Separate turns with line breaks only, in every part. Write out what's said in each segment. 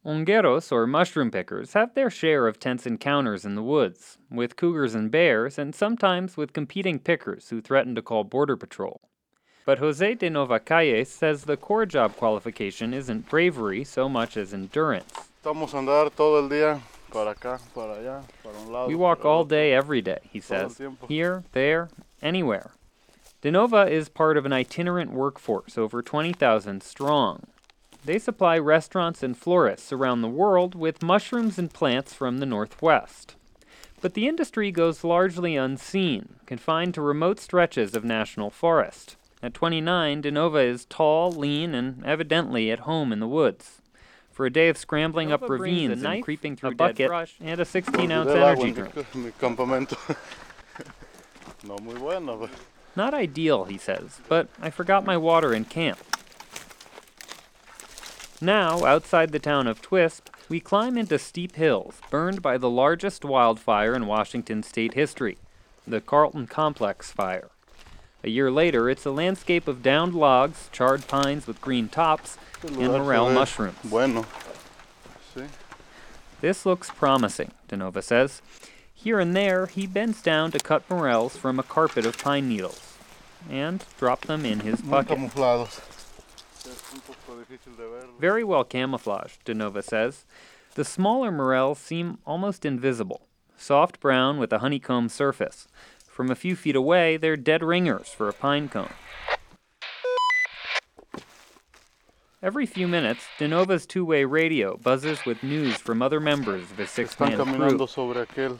Hongueros, or mushroom pickers, have their share of tense encounters in the woods, with cougars and bears, and sometimes with competing pickers who threaten to call Border Patrol. But Jose de Novacalles says the core job qualification isn't bravery so much as endurance.
Estamos a andar todo el día, para acá, para allá, para un lado.
We walk all day, every day, he says. Here, there, anywhere. De Nova is part of an itinerant workforce, over 20,000 strong. They supply restaurants and florists around the world with mushrooms and plants from the Northwest. But the industry goes largely unseen, confined to remote stretches of national forest. At 29, De Nova is tall, lean, and evidently at home in the woods. For a day of scrambling up ravines and creeping through dead brush, and a 16-ounce energy drink. Not ideal, he says, but I forgot my water in camp. Now, outside the town of Twisp, we climb into steep hills burned by the largest wildfire in Washington state history, the Carlton Complex Fire. A year later, it's a landscape of downed logs, charred pines with green tops, and morel mushrooms. This looks promising, De Nova says. Here and there, he bends down to cut morels from a carpet of pine needles and drop them in his bucket. Very well camouflaged, De Nova says. The smaller morels seem almost invisible, soft brown with a honeycomb surface. From a few feet away, they're dead ringers for a pine cone. Every few minutes, De Nova's two-way radio buzzes with news from other members of his six-man crew.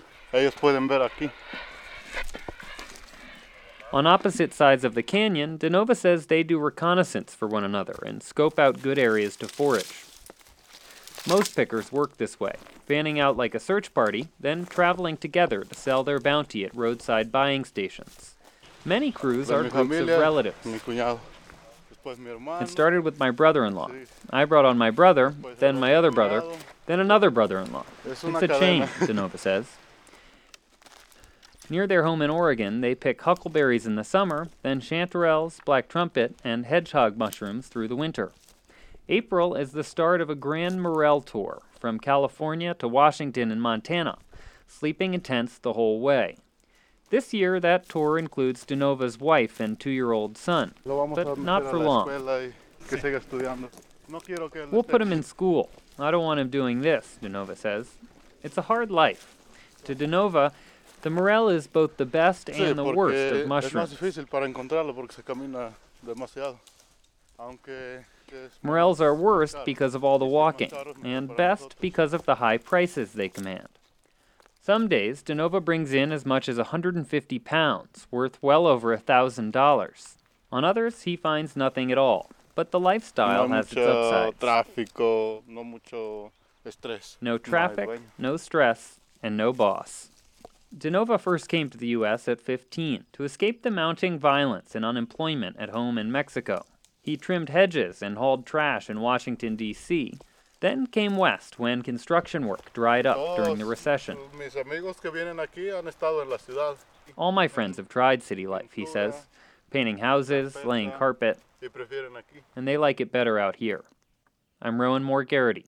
On opposite sides of the canyon, De Nova says they do reconnaissance for one another and scope out good areas to forage. Most pickers work this way, fanning out like a search party, then traveling together to sell their bounty at roadside buying stations. Many crews are groups of relatives. It started with my brother-in-law. I brought on my brother, then my other brother, then another brother-in-law. It's a chain, De Nova says. Near their home in Oregon, they pick huckleberries in the summer, then chanterelles, black trumpet, and hedgehog mushrooms through the winter. April is the start of a grand morel tour from California to Washington and Montana, sleeping in tents the whole way. This year, that tour includes De Nova's wife and 2-year-old son, but not for long. We'll put him in school. I don't want him doing this, De Nova says. It's a hard life. To De Nova, the morel is both the best and the worst of mushrooms. Morels are worst because of all the walking, and best because of the high prices they command. Some days, De Nova brings in as much as 150 pounds, worth well over $1,000. On others, he finds nothing at all, but the lifestyle has its upsides. No traffic, no stress, and no boss. De Nova first came to the U.S. at 15 to escape the mounting violence and unemployment at home in Mexico. He trimmed hedges and hauled trash in Washington, D.C., then came west when construction work dried up during the recession. All my friends have tried city life, he says, painting houses, laying carpet, and they like it better out here. I'm Rowan Moore Garrity,